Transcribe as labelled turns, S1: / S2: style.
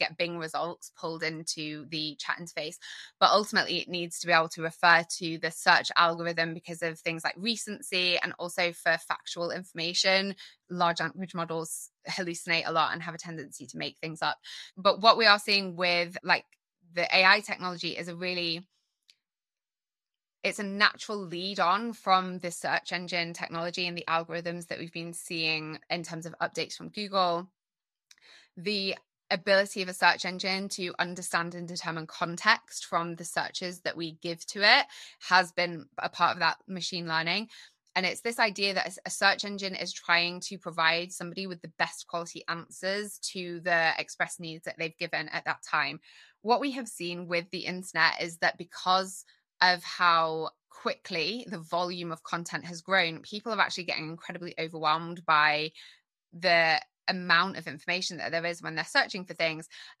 S1: get Bing results pulled into the chat interface. But ultimately, it needs to be able to refer to the search algorithm because of things like recency, and also for factual information. Large language models hallucinate a lot and have a tendency to make things up. But what we are seeing with like the AI technology is it's a natural lead on from the search engine technology and the algorithms that we've been seeing in terms of updates from Google. The ability of a search engine to understand and determine context from the searches that we give to it has been a part of that machine learning. And it's this idea that a search engine is trying to provide somebody with the best quality answers to the express needs that they've given at that time. What we have seen with the internet is that because of how quickly the volume of content has grown, people are actually getting incredibly overwhelmed by the amount of information that there is when they're searching for things.